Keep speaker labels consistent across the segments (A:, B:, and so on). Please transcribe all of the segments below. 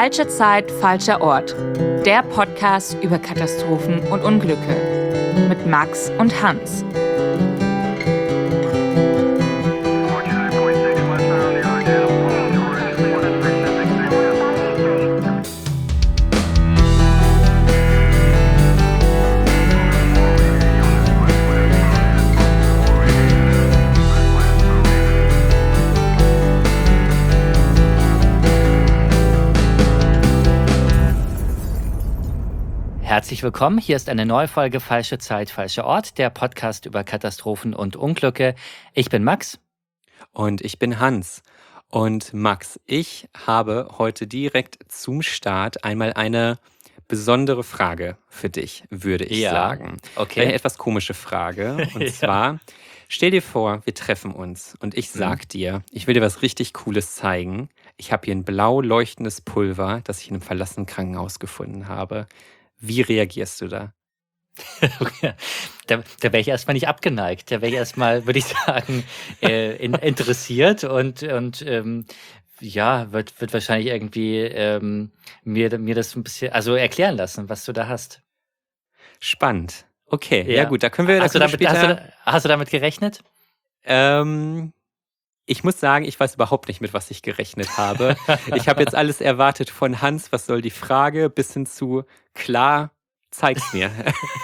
A: Falsche Zeit, falscher Ort. Der Podcast über Katastrophen und Unglücke. Mit Max und Hans.
B: Herzlich willkommen, hier ist eine neue Folge Falsche Zeit, falscher Ort, der Podcast über Katastrophen und Unglücke. Ich bin Max.
C: Und ich bin Hans. Und Max, ich habe heute direkt zum Start einmal eine besondere Frage für dich, würde ich sagen.
B: Okay.
C: Eine etwas komische Frage. Und zwar, stell dir vor, wir treffen uns und ich sag dir, ich will dir was richtig Cooles zeigen. Ich habe hier ein blau leuchtendes Pulver, das ich in einem verlassenen Krankenhaus gefunden habe. Wie reagierst du da?
B: Da wäre ich erstmal nicht abgeneigt. Da wäre ich erstmal, würde ich sagen, interessiert und wird wahrscheinlich irgendwie mir das ein bisschen, also erklären lassen, was du da hast.
C: Spannend. Okay, ja gut, da können wir später...
B: Hast du damit gerechnet?
C: Ich muss sagen, ich weiß überhaupt nicht, mit was ich gerechnet habe. Ich habe jetzt alles erwartet von Hans, was soll die Frage, bis hin zu, klar, zeig's mir.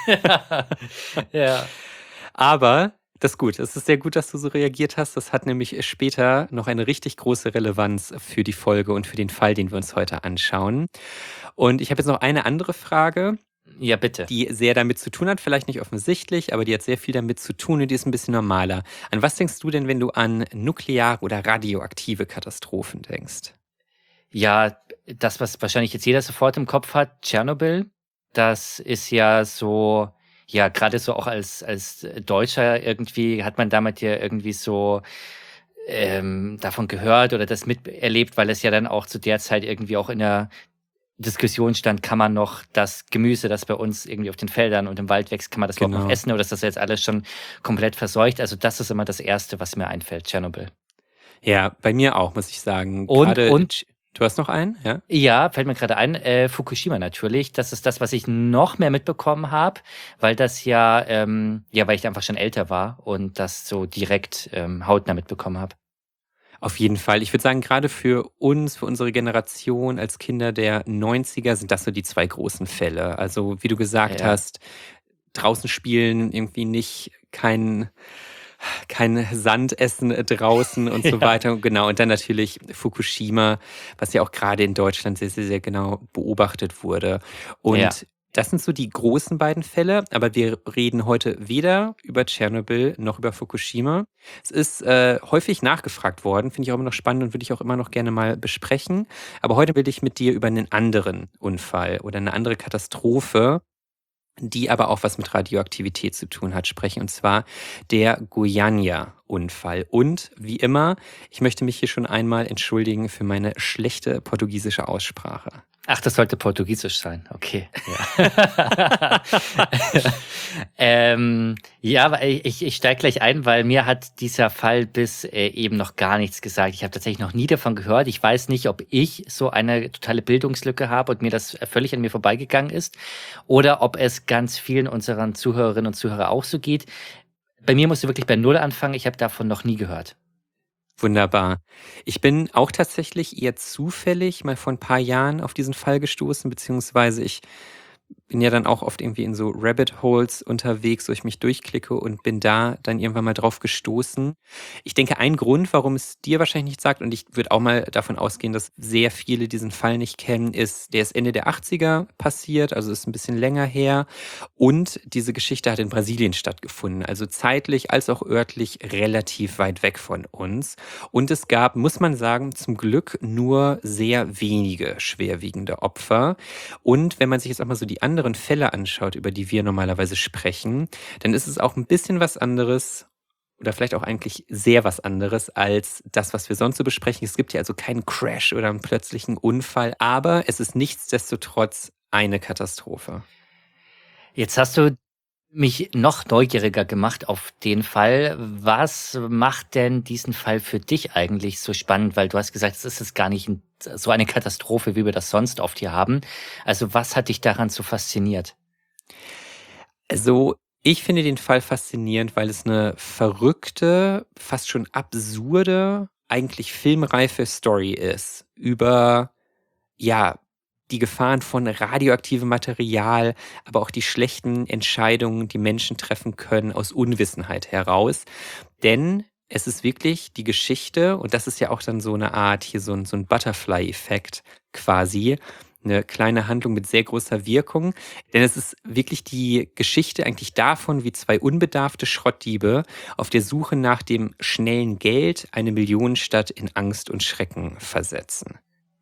B: Ja.
C: Aber das ist gut. Es ist sehr gut, dass du so reagiert hast. Das hat nämlich später noch eine richtig große Relevanz für die Folge und für den Fall, den wir uns heute anschauen. Und ich habe jetzt noch eine andere Frage.
B: Ja, bitte.
C: Die sehr damit zu tun hat, vielleicht nicht offensichtlich, aber die hat sehr viel damit zu tun und die ist ein bisschen normaler. An was denkst du denn, wenn du an nukleare oder radioaktive Katastrophen denkst?
B: Ja, das, was wahrscheinlich jetzt jeder sofort im Kopf hat, Tschernobyl, das ist ja so, ja, gerade so auch als Deutscher irgendwie hat man damit ja irgendwie so davon gehört oder das miterlebt, weil es ja dann auch zu der Zeit irgendwie auch in der Diskussion stand, kann man noch das Gemüse, das bei uns irgendwie auf den Feldern und im Wald wächst, kann man das überhaupt noch essen oder ist das jetzt alles schon komplett verseucht? Also das ist immer das Erste, was mir einfällt, Tschernobyl.
C: Ja, bei mir auch, muss ich sagen.
B: Und
C: du hast noch einen? Ja,
B: ja, fällt mir gerade ein, Fukushima natürlich. Das ist das, was ich noch mehr mitbekommen habe, weil das ja, weil ich einfach schon älter war und das so direkt hautnah mitbekommen habe.
C: Auf jeden Fall. Ich würde sagen, gerade für uns, für unsere Generation als Kinder der 90er sind das so die zwei großen Fälle. Also wie du gesagt hast, draußen spielen, irgendwie nicht kein Sand essen draußen und so weiter. Genau. Und dann natürlich Fukushima, was ja auch gerade in Deutschland sehr, sehr, sehr genau beobachtet wurde. Und das sind so die großen beiden Fälle, aber wir reden heute weder über Tschernobyl noch über Fukushima. Es ist häufig nachgefragt worden, finde ich auch immer noch spannend und würde ich auch immer noch gerne mal besprechen. Aber heute will ich mit dir über einen anderen Unfall oder eine andere Katastrophe, die aber auch was mit Radioaktivität zu tun hat, sprechen. Und zwar der Goiânia-Unfall. Und wie immer, ich möchte mich hier schon einmal entschuldigen für meine schlechte portugiesische Aussprache.
B: Ach, das sollte Portugiesisch sein. Okay. Aber ich steige gleich ein, weil mir hat dieser Fall bis eben noch gar nichts gesagt. Ich habe tatsächlich noch nie davon gehört. Ich weiß nicht, ob ich so eine totale Bildungslücke habe und mir das völlig an mir vorbeigegangen ist oder ob es ganz vielen unseren Zuhörerinnen und Zuhörern auch so geht. Bei mir musst du wirklich bei Null anfangen. Ich habe davon noch nie gehört.
C: Wunderbar. Ich bin auch tatsächlich eher zufällig mal vor ein paar Jahren auf diesen Fall gestoßen, beziehungsweise ich bin ja dann auch oft irgendwie in so Rabbit Holes unterwegs, wo ich mich durchklicke und bin da dann irgendwann mal drauf gestoßen. Ich denke, ein Grund, warum es dir wahrscheinlich nicht sagt, und ich würde auch mal davon ausgehen, dass sehr viele diesen Fall nicht kennen, ist, der ist Ende der 80er passiert, also ist ein bisschen länger her. Und diese Geschichte hat in Brasilien stattgefunden, also zeitlich als auch örtlich relativ weit weg von uns. Und es gab, muss man sagen, zum Glück nur sehr wenige schwerwiegende Opfer. Und wenn man sich jetzt auch mal so die anderen Fälle anschaut, über die wir normalerweise sprechen, dann ist es auch ein bisschen was anderes oder vielleicht auch eigentlich sehr was anderes als das, was wir sonst so besprechen. Es gibt ja also keinen Crash oder einen plötzlichen Unfall, aber es ist nichtsdestotrotz eine Katastrophe.
B: Jetzt hast du mich noch neugieriger gemacht auf den Fall. Was macht denn diesen Fall für dich eigentlich so spannend? Weil du hast gesagt, es ist jetzt gar nicht so eine Katastrophe, wie wir das sonst oft hier haben. Also was hat dich daran so fasziniert?
C: Also, ich finde den Fall faszinierend, weil es eine verrückte, fast schon absurde, eigentlich filmreife Story ist über, ja, die Gefahren von radioaktivem Material, aber auch die schlechten Entscheidungen, die Menschen treffen können aus Unwissenheit heraus. Denn es ist wirklich die Geschichte, und das ist ja auch dann so eine Art, hier so ein Butterfly-Effekt quasi, eine kleine Handlung mit sehr großer Wirkung. Denn es ist wirklich die Geschichte eigentlich davon, wie zwei unbedarfte Schrottdiebe auf der Suche nach dem schnellen Geld eine Millionenstadt in Angst und Schrecken versetzen.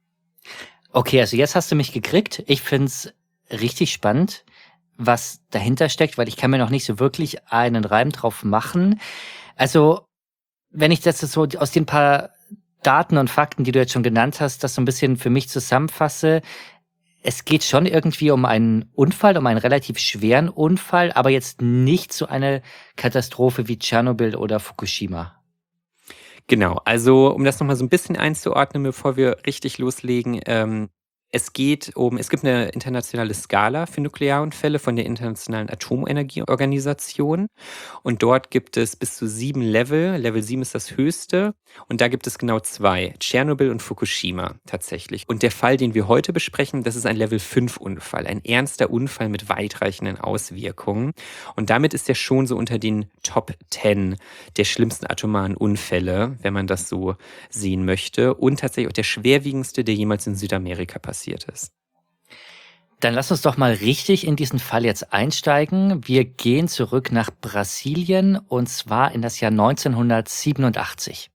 B: Okay, also jetzt hast du mich gekriegt. Ich find's richtig spannend, was dahinter steckt, weil ich kann mir noch nicht so wirklich einen Reim drauf machen. Also, wenn ich das so aus den paar Daten und Fakten, die du jetzt schon genannt hast, das so ein bisschen für mich zusammenfasse, es geht schon irgendwie um einen Unfall, um einen relativ schweren Unfall, aber jetzt nicht so eine Katastrophe wie Tschernobyl oder Fukushima.
C: Genau, also um das nochmal so ein bisschen einzuordnen, bevor wir richtig loslegen, es gibt eine internationale Skala für Nuklearunfälle von der Internationalen Atomenergieorganisation und dort gibt es bis zu 7 Level. Level 7 ist das höchste und da gibt es genau 2, Tschernobyl und Fukushima tatsächlich. Und der Fall, den wir heute besprechen, das ist ein Level 5 Unfall, ein ernster Unfall mit weitreichenden Auswirkungen. Und damit ist er schon so unter den Top 10 der schlimmsten atomaren Unfälle, wenn man das so sehen möchte. Und tatsächlich auch der schwerwiegendste, der jemals in Südamerika passiert ist.
B: Dann lass uns doch mal richtig in diesen Fall jetzt einsteigen. Wir gehen zurück nach Brasilien und zwar in das Jahr 1987.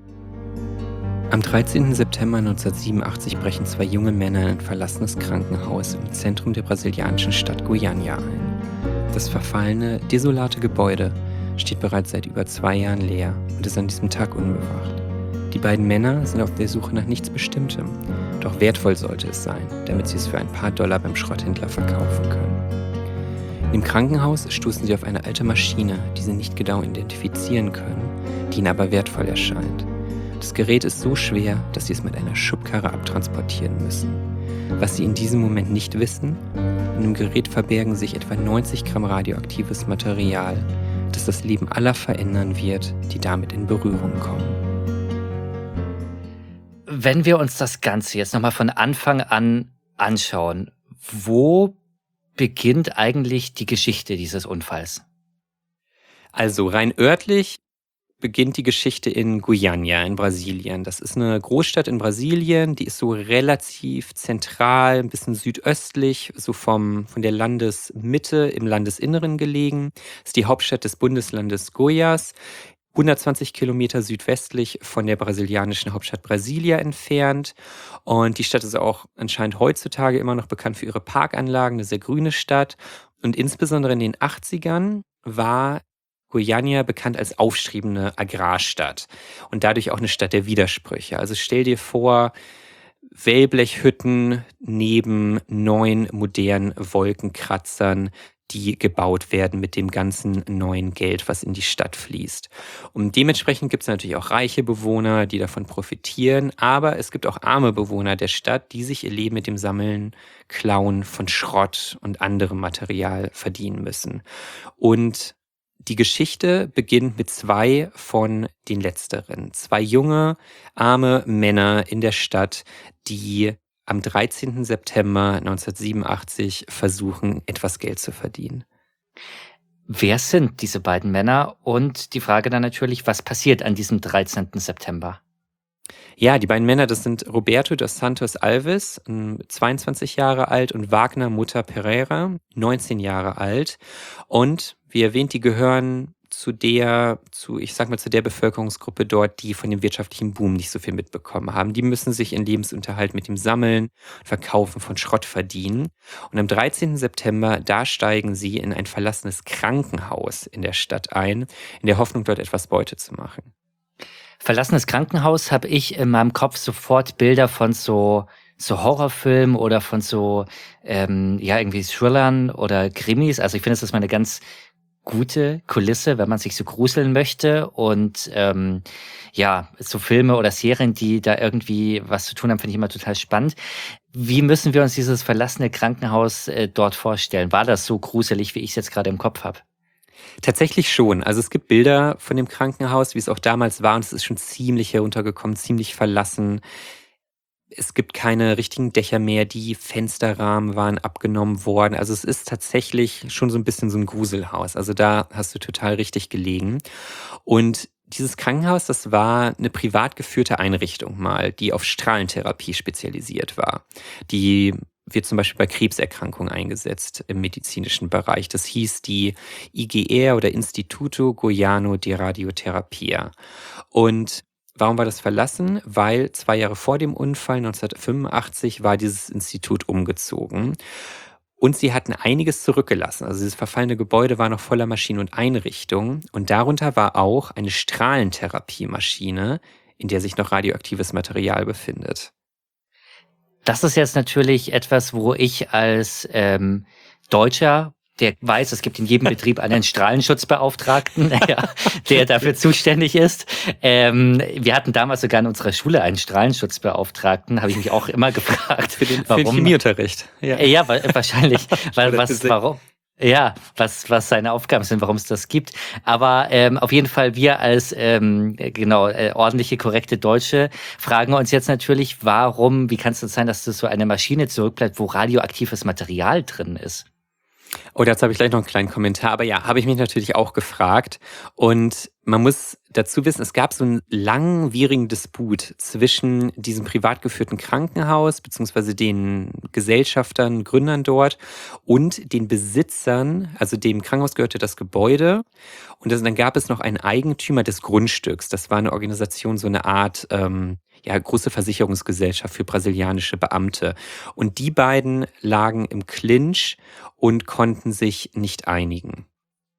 C: Am 13. September 1987 brechen 2 junge Männer in ein verlassenes Krankenhaus im Zentrum der brasilianischen Stadt Goiânia ein. Das verfallene, desolate Gebäude steht bereits seit über 2 Jahren leer und ist an diesem Tag unbewacht. Die beiden Männer sind auf der Suche nach nichts Bestimmtem, doch wertvoll sollte es sein, damit sie es für ein paar Dollar beim Schrotthändler verkaufen können. Im Krankenhaus stoßen sie auf eine alte Maschine, die sie nicht genau identifizieren können, die ihnen aber wertvoll erscheint. Das Gerät ist so schwer, dass sie es mit einer Schubkarre abtransportieren müssen. Was sie in diesem Moment nicht wissen, in dem Gerät verbergen sich etwa 90 Gramm radioaktives Material, das das Leben aller verändern wird, die damit in Berührung kommen.
B: Wenn wir uns das Ganze jetzt nochmal von Anfang an anschauen, wo beginnt eigentlich die Geschichte dieses Unfalls?
C: Also rein örtlich beginnt die Geschichte in Goiânia in Brasilien. Das ist eine Großstadt in Brasilien, die ist so relativ zentral, ein bisschen südöstlich, so von der Landesmitte im Landesinneren gelegen. Das ist die Hauptstadt des Bundeslandes Goiás. 120 Kilometer südwestlich von der brasilianischen Hauptstadt Brasilia entfernt. Und die Stadt ist auch anscheinend heutzutage immer noch bekannt für ihre Parkanlagen, eine sehr grüne Stadt. Und insbesondere in den 80ern war Goiânia bekannt als aufstrebende Agrarstadt und dadurch auch eine Stadt der Widersprüche. Also stell dir vor, Wellblechhütten neben neuen modernen Wolkenkratzern, die gebaut werden mit dem ganzen neuen Geld, was in die Stadt fließt. Und dementsprechend gibt es natürlich auch reiche Bewohner, die davon profitieren, aber es gibt auch arme Bewohner der Stadt, die sich ihr Leben mit dem Sammeln, Klauen von Schrott und anderem Material verdienen müssen. Und die Geschichte beginnt mit 2 von den Letzteren. 2 junge, arme Männer in der Stadt, die am 13. September 1987 versuchen, etwas Geld zu verdienen.
B: Wer sind diese beiden Männer? Und die Frage dann natürlich, was passiert an diesem 13. September?
C: Ja, die beiden Männer, das sind Roberto dos Santos Alves, 22 Jahre alt, und Wagner Mutter Pereira, 19 Jahre alt. Und wie erwähnt, die gehören zu der Bevölkerungsgruppe dort, die von dem wirtschaftlichen Boom nicht so viel mitbekommen haben. Die müssen sich ihren Lebensunterhalt mit dem Sammeln und Verkaufen von Schrott verdienen. Und am 13. September, da steigen sie in ein verlassenes Krankenhaus in der Stadt ein, in der Hoffnung, dort etwas Beute zu machen.
B: Verlassenes Krankenhaus habe ich in meinem Kopf sofort Bilder von so Horrorfilmen oder von irgendwie Thrillern oder Krimis. Also ich finde, das ist mal eine ganz gute Kulisse, wenn man sich so gruseln möchte. Und ja, so Filme oder Serien, die da irgendwie was zu tun haben, finde ich immer total spannend. Wie müssen wir uns dieses verlassene Krankenhaus dort vorstellen? War das so gruselig, wie ich es jetzt gerade im Kopf habe?
C: Tatsächlich schon. Also es gibt Bilder von dem Krankenhaus, wie es auch damals war, und es ist schon ziemlich heruntergekommen, ziemlich verlassen. Es gibt keine richtigen Dächer mehr, die Fensterrahmen waren abgenommen worden. Also es ist tatsächlich schon so ein bisschen so ein Gruselhaus. Also da hast du total richtig gelegen. Und dieses Krankenhaus, das war eine privat geführte Einrichtung mal, die auf Strahlentherapie spezialisiert war. Die wird zum Beispiel bei Krebserkrankungen eingesetzt im medizinischen Bereich. Das hieß die IGR oder Instituto Goiano di Radioterapia. Und warum war das verlassen? Weil 2 Jahre vor dem Unfall, 1985, war dieses Institut umgezogen. Und sie hatten einiges zurückgelassen. Also dieses verfallene Gebäude war noch voller Maschinen und Einrichtungen. Und darunter war auch eine Strahlentherapiemaschine, in der sich noch radioaktives Material befindet.
B: Das ist jetzt natürlich etwas, wo ich als Deutscher, der weiß, es gibt in jedem Betrieb einen Strahlenschutzbeauftragten, der dafür zuständig ist. Wir hatten damals sogar in unserer Schule einen Strahlenschutzbeauftragten, habe ich mich auch immer gefragt.
C: Für den Chemieunterricht.
B: Ja, wahrscheinlich. Warum? Ja, was seine Aufgaben sind, warum es das gibt. Aber auf jeden Fall wir als ordentliche, korrekte Deutsche fragen uns jetzt natürlich, wie kann es denn sein, dass das so eine Maschine zurückbleibt, wo radioaktives Material drin ist?
C: Oh, dazu habe ich gleich noch einen kleinen Kommentar. Aber ja, habe ich mich natürlich auch gefragt. Und man muss dazu wissen, es gab so einen langwierigen Disput zwischen diesem privat geführten Krankenhaus beziehungsweise den Gesellschaftern, Gründern dort und den Besitzern. Also dem Krankenhaus gehörte das Gebäude. Und dann gab es noch einen Eigentümer des Grundstücks. Das war eine Organisation, so eine Art große Versicherungsgesellschaft für brasilianische Beamte. Und die beiden lagen im Clinch und konnten sich nicht einigen.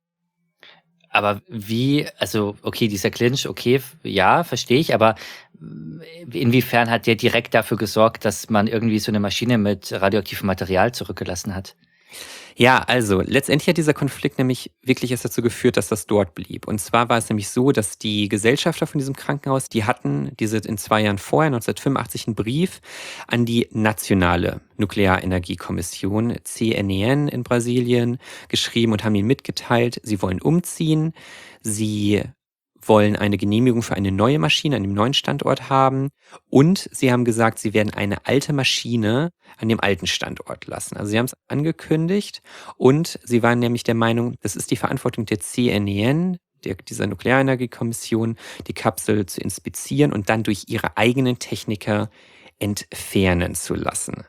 B: Aber okay, dieser Clinch, okay, ja, verstehe ich, aber inwiefern hat der direkt dafür gesorgt, dass man irgendwie so eine Maschine mit radioaktivem Material zurückgelassen hat?
C: Ja, also letztendlich hat dieser Konflikt nämlich wirklich erst dazu geführt, dass das dort blieb. Und zwar war es nämlich so, dass die Gesellschafter von diesem Krankenhaus, die hatten in 2 Jahren vorher, 1985, einen Brief an die nationale Nuklearenergiekommission, CNEN in Brasilien, geschrieben und haben ihnen mitgeteilt, sie wollen umziehen, sie wollen eine Genehmigung für eine neue Maschine an dem neuen Standort haben und sie haben gesagt, sie werden eine alte Maschine an dem alten Standort lassen. Also sie haben es angekündigt und sie waren nämlich der Meinung, das ist die Verantwortung der CNEN, dieser Nuklearenergiekommission, die Kapsel zu inspizieren und dann durch ihre eigenen Techniker entfernen zu lassen.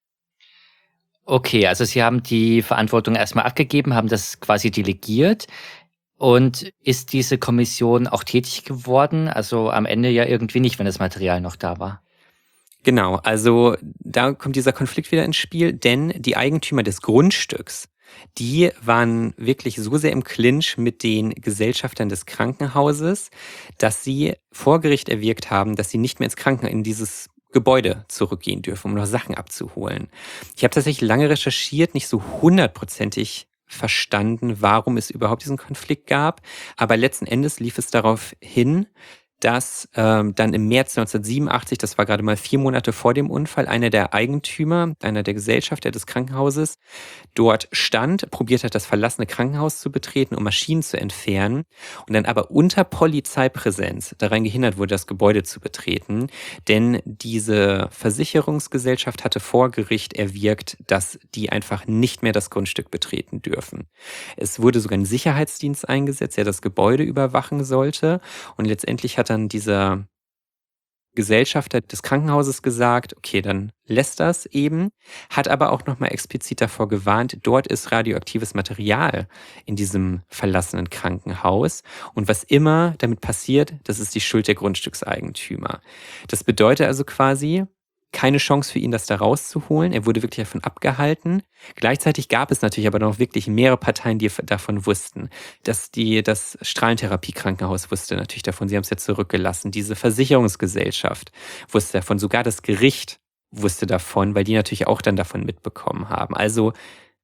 B: Okay, also sie haben die Verantwortung erstmal abgegeben, haben das quasi delegiert. Und ist diese Kommission auch tätig geworden? Also am Ende ja irgendwie nicht, wenn das Material noch da war.
C: Genau, also da kommt dieser Konflikt wieder ins Spiel, denn die Eigentümer des Grundstücks, die waren wirklich so sehr im Clinch mit den Gesellschaftern des Krankenhauses, dass sie vor Gericht erwirkt haben, dass sie nicht mehr in dieses Gebäude zurückgehen dürfen, um noch Sachen abzuholen. Ich habe tatsächlich lange recherchiert, nicht so 100%ig verstanden, warum es überhaupt diesen Konflikt gab. Aber letzten Endes lief es darauf hin, dass dann im März 1987, das war gerade mal 4 Monate vor dem Unfall, einer der Eigentümer, einer der Gesellschafter des Krankenhauses, dort stand, probiert hat, das verlassene Krankenhaus zu betreten, um Maschinen zu entfernen und dann aber unter Polizeipräsenz daran gehindert wurde, das Gebäude zu betreten, denn diese Versicherungsgesellschaft hatte vor Gericht erwirkt, dass die einfach nicht mehr das Grundstück betreten dürfen. Es wurde sogar ein Sicherheitsdienst eingesetzt, der das Gebäude überwachen sollte und letztendlich hat dann dieser Gesellschafter des Krankenhauses gesagt, okay, dann lässt das eben, hat aber auch nochmal explizit davor gewarnt, dort ist radioaktives Material in diesem verlassenen Krankenhaus und was immer damit passiert, das ist die Schuld der Grundstückseigentümer. Das bedeutet also quasi, keine Chance für ihn, das da rauszuholen. Er wurde wirklich davon abgehalten. Gleichzeitig gab es natürlich aber noch wirklich mehrere Parteien, die davon wussten. Das Strahlentherapie-Krankenhaus wusste natürlich davon. Sie haben es ja zurückgelassen. Diese Versicherungsgesellschaft wusste davon. Sogar das Gericht wusste davon, weil die natürlich auch dann davon mitbekommen haben. Also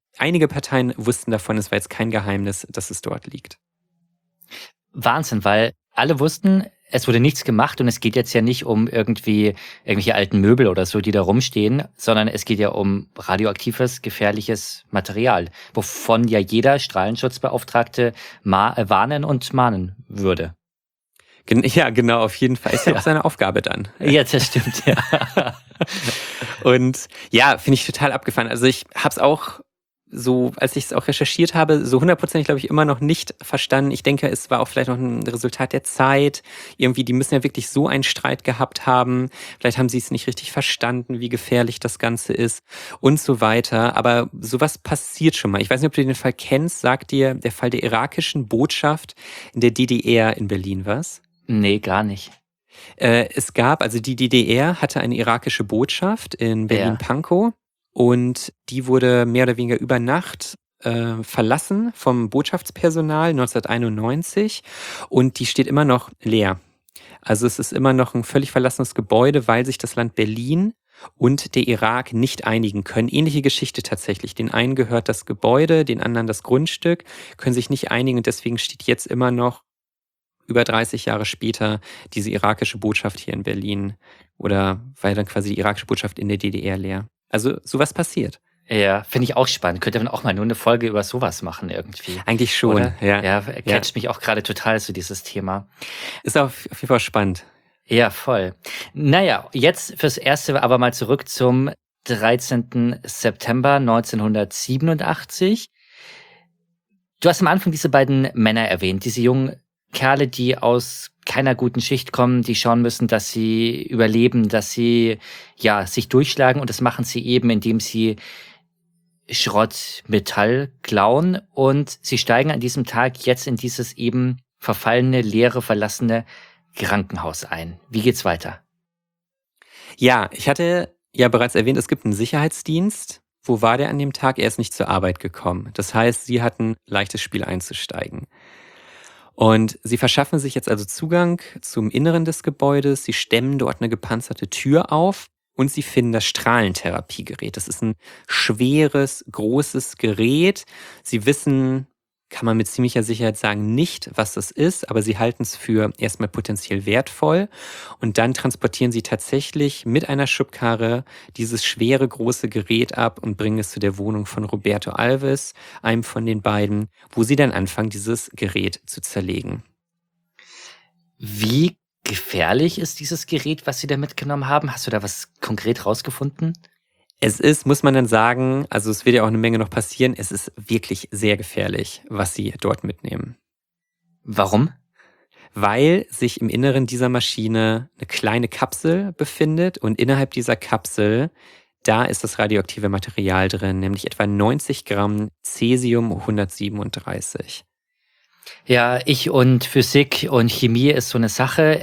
C: einige Parteien wussten davon, es war jetzt kein Geheimnis, dass es dort liegt.
B: Wahnsinn, weil alle wussten, es wurde nichts gemacht und es geht jetzt ja nicht um irgendwelche alten Möbel oder so, die da rumstehen, sondern es geht ja um radioaktives, gefährliches Material, wovon ja jeder Strahlenschutzbeauftragte warnen und mahnen würde.
C: Ja, genau, auf jeden Fall. Ist ja auch
B: Ja.
C: seine Aufgabe dann.
B: Ja, das stimmt, ja.
C: Und ja, finde ich total abgefahren. Also ich habe es auch so, als ich es auch recherchiert habe, so 100%, glaube ich, immer noch nicht verstanden. Ich denke, es war auch vielleicht noch ein Resultat der Zeit. Irgendwie, die müssen ja wirklich so einen Streit gehabt haben. Vielleicht haben sie es nicht richtig verstanden, wie gefährlich das Ganze ist und so weiter. Aber sowas passiert schon mal. Ich weiß nicht, ob du den Fall kennst. Sagt dir der Fall der irakischen Botschaft in der DDR in Berlin was?
B: Nee, gar nicht.
C: Es gab, also die DDR hatte eine irakische Botschaft in Berlin-Pankow und die wurde mehr oder weniger über Nacht verlassen vom Botschaftspersonal 1991 und die steht immer noch leer. Also es ist immer noch ein völlig verlassenes Gebäude, weil sich das Land Berlin und der Irak nicht einigen können. Ähnliche Geschichte tatsächlich. Den einen gehört das Gebäude, den anderen das Grundstück, können sich nicht einigen und deswegen steht jetzt immer noch über 30 Jahre später diese irakische Botschaft hier in Berlin oder war dann quasi die irakische Botschaft in der DDR leer. Also sowas passiert.
B: Ja, finde ich auch spannend. Könnte man auch mal nur eine Folge über sowas machen irgendwie.
C: Eigentlich schon,
B: Oder?
C: ja.
B: Ja, catcht mich auch gerade total so dieses Thema.
C: Ist auf jeden Fall spannend.
B: Ja, voll. Naja, jetzt fürs Erste aber mal zurück zum 13. September 1987. Du hast am Anfang diese beiden Männer erwähnt, diese jungen Kerle, die aus keiner guten Schicht kommen, die schauen müssen, dass sie überleben, dass sie ja sich durchschlagen und das machen sie eben, indem sie Schrott, Metall klauen und sie steigen an diesem Tag jetzt in dieses eben verfallene, leere, verlassene Krankenhaus ein. Wie geht's weiter?
C: Ja, ich hatte ja bereits erwähnt, es gibt einen Sicherheitsdienst. Wo war der an dem Tag? Er ist nicht zur Arbeit gekommen. Das heißt, sie hatten leichtes Spiel einzusteigen. Und sie verschaffen sich jetzt also Zugang zum Inneren des Gebäudes, sie stemmen dort eine gepanzerte Tür auf und sie finden das Strahlentherapiegerät. Das ist ein schweres, großes Gerät. Sie wissen, kann man mit ziemlicher Sicherheit sagen, nicht, was das ist, aber sie halten es für erstmal potenziell wertvoll. Und dann transportieren sie tatsächlich mit einer Schubkarre dieses schwere, große Gerät ab und bringen es zu der Wohnung von Roberto Alves, einem von den beiden, wo sie dann anfangen, dieses Gerät zu zerlegen.
B: Wie gefährlich ist dieses Gerät, was sie da mitgenommen haben? Hast du da was konkret rausgefunden?
C: Es ist, muss man dann sagen, also es wird ja auch eine Menge noch passieren, es ist wirklich sehr gefährlich, was sie dort mitnehmen.
B: Warum?
C: Weil sich im Inneren dieser Maschine eine kleine Kapsel befindet und innerhalb dieser Kapsel, da ist das radioaktive Material drin, nämlich etwa 90 Gramm Cäsium 137.
B: Ja, ich und Physik und Chemie ist so eine Sache.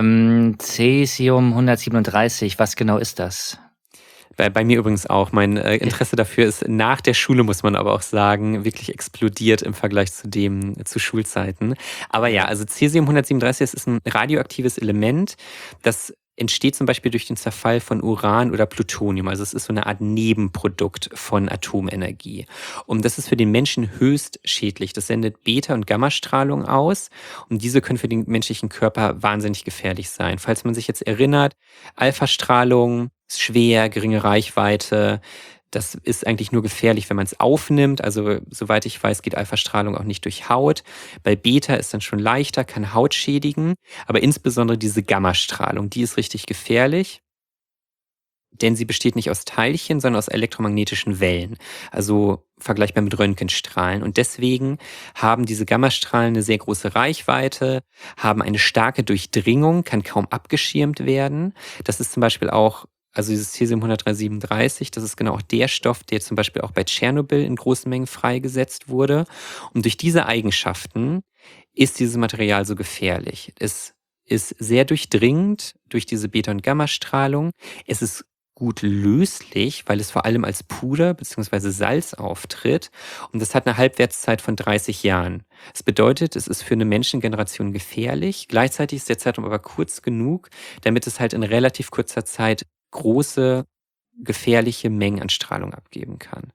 B: Cäsium 137, was genau ist das?
C: Bei mir übrigens auch. Mein Interesse dafür ist nach der Schule, muss man aber auch sagen, wirklich explodiert im Vergleich zu Schulzeiten. Aber ja, also Cäsium 137, das ist ein radioaktives Element, das entsteht zum Beispiel durch den Zerfall von Uran oder Plutonium. Also es ist so eine Art Nebenprodukt von Atomenergie. Und das ist für den Menschen höchst schädlich. Das sendet Beta- und Gammastrahlung aus. Und diese können für den menschlichen Körper wahnsinnig gefährlich sein. Falls man sich jetzt erinnert, Alpha-Strahlung ist schwer, geringe Reichweite. Das ist eigentlich nur gefährlich, wenn man es aufnimmt. Also soweit ich weiß, geht Alpha-Strahlung auch nicht durch Haut. Bei Beta ist dann schon leichter, kann Haut schädigen. Aber insbesondere diese Gammastrahlung, die ist richtig gefährlich. Denn sie besteht nicht aus Teilchen, sondern aus elektromagnetischen Wellen. Also vergleichbar mit Röntgenstrahlen. Und deswegen haben diese Gammastrahlen eine sehr große Reichweite, haben eine starke Durchdringung, kann kaum abgeschirmt werden. Das ist zum Beispiel auch, also dieses Cäsium 137, das ist genau auch der Stoff, der zum Beispiel auch bei Tschernobyl in großen Mengen freigesetzt wurde. Und durch diese Eigenschaften ist dieses Material so gefährlich. Es ist sehr durchdringend durch diese Beta- und Gammastrahlung. Es ist gut löslich, weil es vor allem als Puder bzw. Salz auftritt. Und das hat eine Halbwertszeit von 30 Jahren. Das bedeutet, es ist für eine Menschengeneration gefährlich. Gleichzeitig ist der Zeitraum aber kurz genug, damit es halt in relativ kurzer Zeit große, gefährliche Mengen an Strahlung abgeben kann.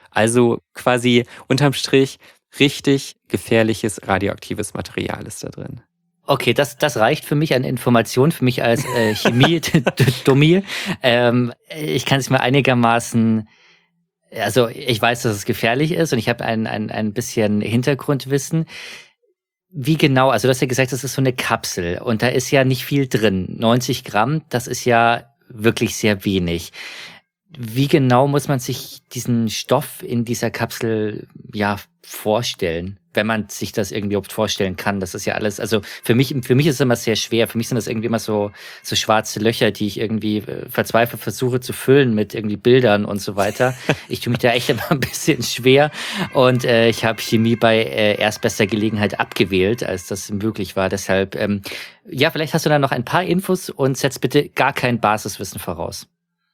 C: Also quasi unterm Strich richtig gefährliches radioaktives Material ist da drin.
B: Okay, das reicht für mich an Informationen, für mich als Chemie-Dummi. Ich kann es mir einigermaßen, also ich weiß, dass es gefährlich ist und ich habe ein bisschen Hintergrundwissen. Wie genau, also du hast ja gesagt, das ist so eine Kapsel und da ist ja nicht viel drin. 90 Gramm, das ist ja wirklich sehr wenig. Wie genau muss man sich diesen Stoff in dieser Kapsel ja vorstellen, wenn man sich das irgendwie überhaupt vorstellen kann? Das ist ja alles, also für mich ist es immer sehr schwer. Für mich sind das irgendwie immer so schwarze Löcher, die ich irgendwie verzweifelt versuche zu füllen mit irgendwie Bildern und so weiter. Ich tue mich da echt immer ein bisschen schwer und ich habe Chemie bei erstbester Gelegenheit abgewählt, als das möglich war. Deshalb, ja, vielleicht hast du da noch ein paar Infos und setz bitte gar kein Basiswissen voraus.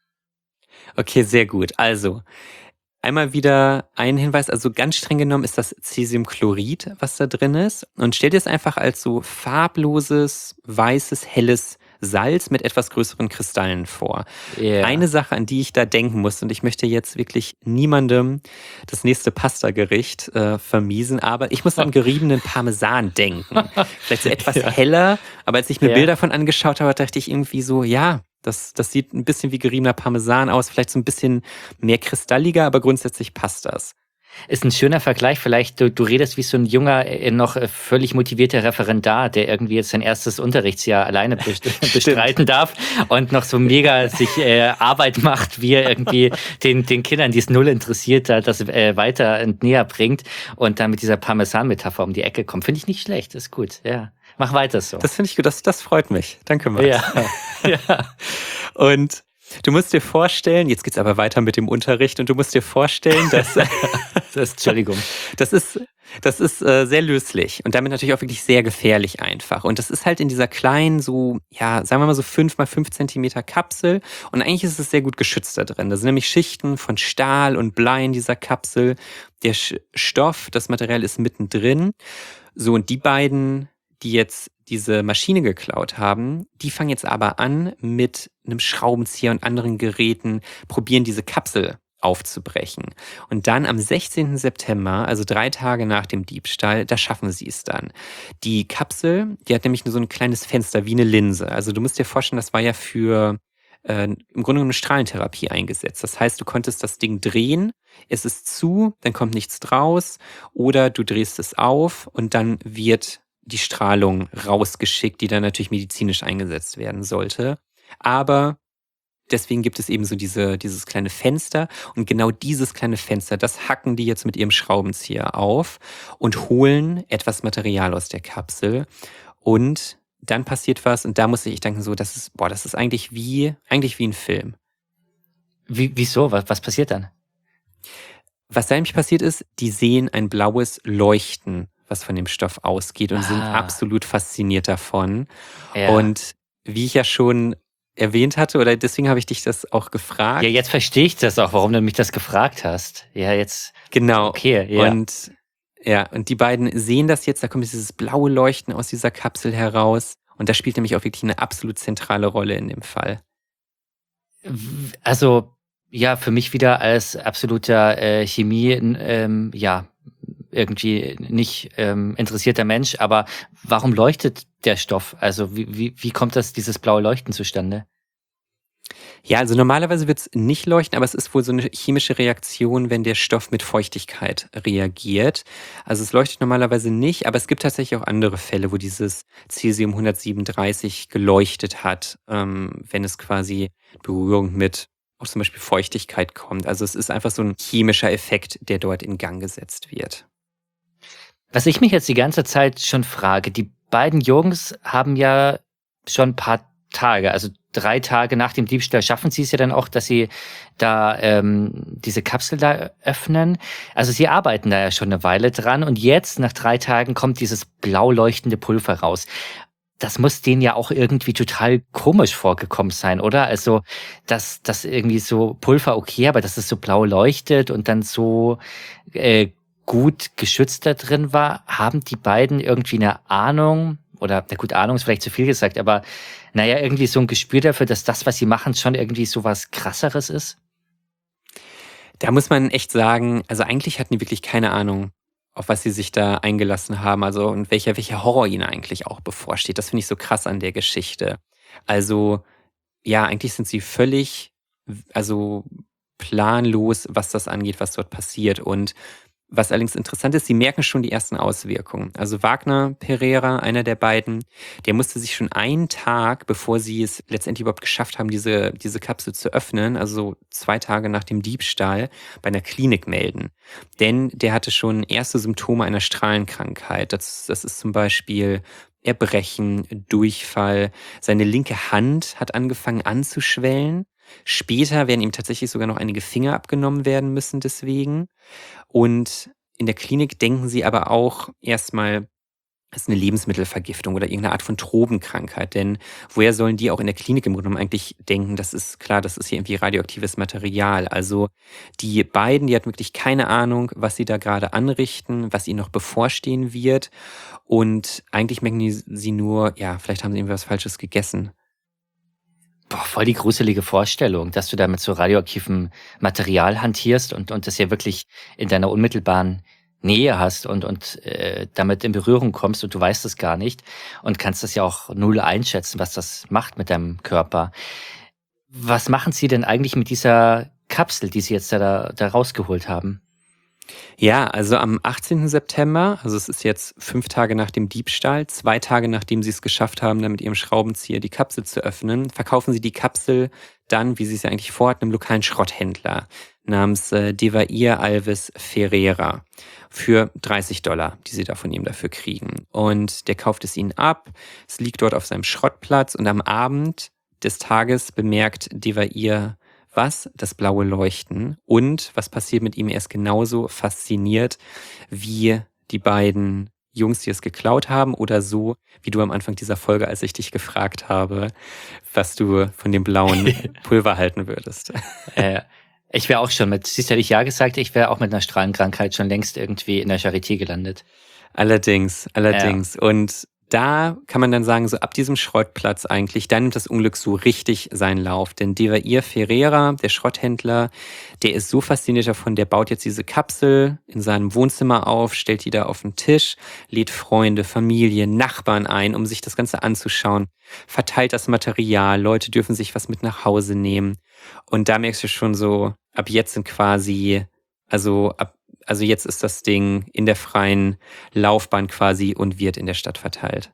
C: Okay, sehr gut. Also, einmal wieder ein Hinweis, also ganz streng genommen ist das Cäsiumchlorid, was da drin ist. Und stell dir es einfach als so farbloses, weißes, helles Salz mit etwas größeren Kristallen vor.
B: Yeah.
C: Eine Sache, an die ich da denken muss, und ich möchte jetzt wirklich niemandem das nächste Pasta-Gericht vermiesen, aber ich muss an geriebenen Parmesan denken. Vielleicht so etwas heller, aber als ich mir Bilder davon angeschaut habe, dachte ich irgendwie so, ja, das sieht ein bisschen wie geriebener Parmesan aus, vielleicht so ein bisschen mehr kristalliger, aber grundsätzlich passt das.
B: Ist ein schöner Vergleich. Vielleicht, du redest wie so ein junger, noch völlig motivierter Referendar, der irgendwie jetzt sein erstes Unterrichtsjahr alleine bestreiten darf und noch so mega sich Arbeit macht, wie er irgendwie den Kindern, die es null interessiert, das weiter und näher bringt und dann mit dieser Parmesan-Metapher um die Ecke kommt. Finde ich nicht schlecht, ist gut, ja. Mach weiter so.
C: Das finde ich gut, das freut mich. Danke, Max.
B: Ja.
C: Und du musst dir vorstellen, jetzt geht's aber weiter mit dem Unterricht und du musst dir vorstellen, dass
B: Entschuldigung.
C: Das ist sehr löslich und damit natürlich auch wirklich sehr gefährlich einfach. Und das ist halt in dieser kleinen, so, ja, sagen wir mal so 5 mal 5 Zentimeter Kapsel und eigentlich ist es sehr gut geschützt da drin. Da sind nämlich Schichten von Stahl und Blei in dieser Kapsel. Der Stoff, das Material ist mittendrin. So, und die beiden, die jetzt diese Maschine geklaut haben, die fangen jetzt aber an, mit einem Schraubenzieher und anderen Geräten probieren, diese Kapsel aufzubrechen. Und dann am 16. September, also 3 Tage nach dem Diebstahl, da schaffen sie es dann. Die Kapsel, die hat nämlich nur so ein kleines Fenster wie eine Linse. Also du musst dir vorstellen, das war ja für im Grunde genommen eine Strahlentherapie eingesetzt. Das heißt, du konntest das Ding drehen, es ist zu, dann kommt nichts draus, oder du drehst es auf und dann wird die Strahlung rausgeschickt, die dann natürlich medizinisch eingesetzt werden sollte. Aber deswegen gibt es eben so dieses kleine Fenster und genau dieses kleine Fenster, das hacken die jetzt mit ihrem Schraubenzieher auf und holen etwas Material aus der Kapsel und dann passiert was und da musste ich denken so, das ist eigentlich wie ein Film.
B: Wieso? Was passiert dann?
C: Was da nämlich passiert ist, die sehen ein blaues Leuchten, was von dem Stoff ausgeht und sind absolut fasziniert davon. Ja. Und wie ich ja schon erwähnt hatte, oder deswegen habe ich dich das auch gefragt.
B: Ja, jetzt verstehe ich das auch, warum du mich das gefragt hast. Ja, jetzt.
C: Genau.
B: Okay, ja.
C: Und die beiden sehen das jetzt, da kommt dieses blaue Leuchten aus dieser Kapsel heraus. Und das spielt nämlich auch wirklich eine absolut zentrale Rolle in dem Fall.
B: Also, ja, für mich wieder als absoluter Chemie, irgendwie nicht interessierter Mensch, aber warum leuchtet der Stoff? Also wie kommt dieses blaue Leuchten zustande?
C: Ja, also normalerweise wird es nicht leuchten, aber es ist wohl so eine chemische Reaktion, wenn der Stoff mit Feuchtigkeit reagiert. Also es leuchtet normalerweise nicht, aber es gibt tatsächlich auch andere Fälle, wo dieses Cäsium-137 geleuchtet hat, wenn es quasi in Berührung mit auch zum Beispiel Feuchtigkeit kommt. Also es ist einfach so ein chemischer Effekt, der dort in Gang gesetzt wird.
B: Was ich mich jetzt die ganze Zeit schon frage, die beiden Jungs haben ja schon ein paar Tage, also 3 Tage nach dem Diebstahl schaffen sie es ja dann auch, dass sie da diese Kapsel da öffnen. Also sie arbeiten da ja schon eine Weile dran und jetzt nach 3 Tagen kommt dieses blau leuchtende Pulver raus. Das muss denen ja auch irgendwie total komisch vorgekommen sein, oder? Also das irgendwie so Pulver okay, aber dass es so blau leuchtet und dann so gut geschützt da drin war, haben die beiden irgendwie eine Ahnung, oder na gut, Ahnung ist vielleicht zu viel gesagt, aber naja, irgendwie so ein Gespür dafür, dass das, was sie machen, schon irgendwie so was Krasseres ist?
C: Da muss man echt sagen, also eigentlich hatten die wirklich keine Ahnung, auf was sie sich da eingelassen haben, also und welcher Horror ihnen eigentlich auch bevorsteht. Das finde ich so krass an der Geschichte. Also ja, eigentlich sind sie völlig, also planlos, was das angeht, was dort passiert. Und was allerdings interessant ist, sie merken schon die ersten Auswirkungen. Also Wagner Pereira, einer der beiden, der musste sich schon einen Tag, bevor sie es letztendlich überhaupt geschafft haben, diese Kapsel zu öffnen, also so 2 Tage nach dem Diebstahl, bei einer Klinik melden. Denn der hatte schon erste Symptome einer Strahlenkrankheit. Das ist zum Beispiel Erbrechen, Durchfall. Seine linke Hand hat angefangen anzuschwellen. Später werden ihm tatsächlich sogar noch einige Finger abgenommen werden müssen deswegen. Und in der Klinik denken sie aber auch erstmal, es ist eine Lebensmittelvergiftung oder irgendeine Art von Tropenkrankheit. Denn woher sollen die auch in der Klinik im Grunde genommen eigentlich denken, das ist klar, das ist hier irgendwie radioaktives Material. Also die beiden, die hatten wirklich keine Ahnung, was sie da gerade anrichten, was ihnen noch bevorstehen wird. Und eigentlich merken sie nur, ja, vielleicht haben sie irgendwie was Falsches gegessen.
B: Boah, voll die gruselige Vorstellung, dass du da mit so radioaktivem Material hantierst und das ja wirklich in deiner unmittelbaren Nähe hast und damit in Berührung kommst und du weißt es gar nicht und kannst das ja auch null einschätzen, was das macht mit deinem Körper. Was machen Sie denn eigentlich mit dieser Kapsel, die Sie jetzt da rausgeholt haben?
C: Ja, also am 18. September, also es ist jetzt 5 Tage nach dem Diebstahl, 2 Tage nachdem sie es geschafft haben, dann mit ihrem Schraubenzieher die Kapsel zu öffnen, verkaufen sie die Kapsel dann, wie sie es ja eigentlich vorhatten, einem lokalen Schrotthändler namens Devair Alves Ferreira für $30, die sie da von ihm dafür kriegen. Und der kauft es ihnen ab, es liegt dort auf seinem Schrottplatz und am Abend des Tages bemerkt Devair das blaue Leuchten. Und was passiert mit ihm? Er ist genauso fasziniert wie die beiden Jungs, die es geklaut haben, oder so, wie du am Anfang dieser Folge, als ich dich gefragt habe, was du von dem blauen Pulver halten würdest.
B: Ich wäre auch schon siehst du, hätte ich ja gesagt, ich wäre auch mit einer Strahlenkrankheit schon längst irgendwie in der Charité gelandet.
C: Allerdings.
B: Ja.
C: Und da kann man dann sagen, so ab diesem Schrottplatz eigentlich, da nimmt das Unglück so richtig seinen Lauf. Denn Devair Ferreira, der Schrotthändler, der ist so fasziniert davon, der baut jetzt diese Kapsel in seinem Wohnzimmer auf, stellt die da auf den Tisch, lädt Freunde, Familie, Nachbarn ein, um sich das Ganze anzuschauen, verteilt das Material, Leute dürfen sich was mit nach Hause nehmen. Und da merkst du schon so, ab jetzt sind quasi, also jetzt ist das Ding in der freien Laufbahn quasi und wird in der Stadt verteilt.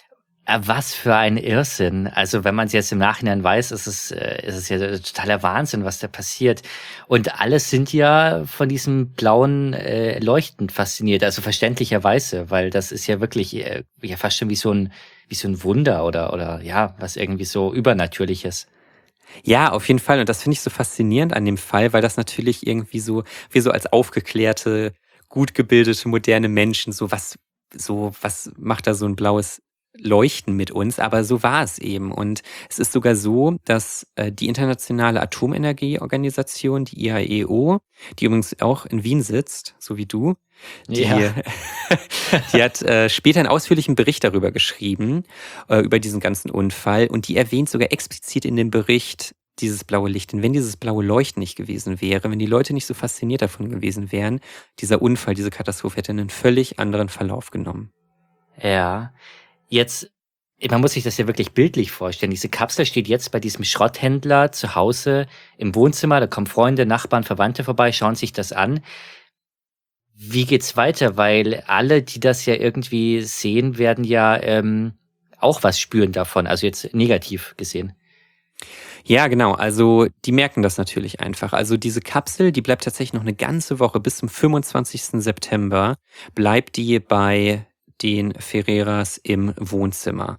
B: Was für ein Irrsinn. Also wenn man es jetzt im Nachhinein weiß, ist es ja totaler Wahnsinn, was da passiert. Und alle sind ja von diesem blauen Leuchten fasziniert, also verständlicherweise, weil das ist ja wirklich ja fast schon wie so ein Wunder oder ja, was irgendwie so Übernatürliches.
C: Ja, auf jeden Fall. Und das finde ich so faszinierend an dem Fall, weil das natürlich irgendwie so, wir so als aufgeklärte, gut gebildete, moderne Menschen, was macht da so ein blaues Leuchten mit uns? Aber so war es eben. Und es ist sogar so, dass die Internationale Atomenergieorganisation, die IAEO, die übrigens auch in Wien sitzt, so wie du, die hat später einen ausführlichen Bericht darüber geschrieben, über diesen ganzen Unfall. Und die erwähnt sogar explizit in dem Bericht dieses blaue Licht. Denn wenn dieses blaue Leuchten nicht gewesen wäre, wenn die Leute nicht so fasziniert davon gewesen wären, dieser Unfall, diese Katastrophe hätte einen völlig anderen Verlauf genommen.
B: Ja, jetzt, man muss sich das ja wirklich bildlich vorstellen. Diese Kapsel steht jetzt bei diesem Schrotthändler zu Hause im Wohnzimmer. Da kommen Freunde, Nachbarn, Verwandte vorbei, schauen sich das an. Wie geht's weiter? Weil alle, die das ja irgendwie sehen, werden ja auch was spüren davon. Also jetzt negativ gesehen.
C: Ja, genau. Also die merken das natürlich einfach. Also diese Kapsel, die bleibt tatsächlich noch eine ganze Woche bis zum 25. September, bleibt die bei den Ferreiras im Wohnzimmer.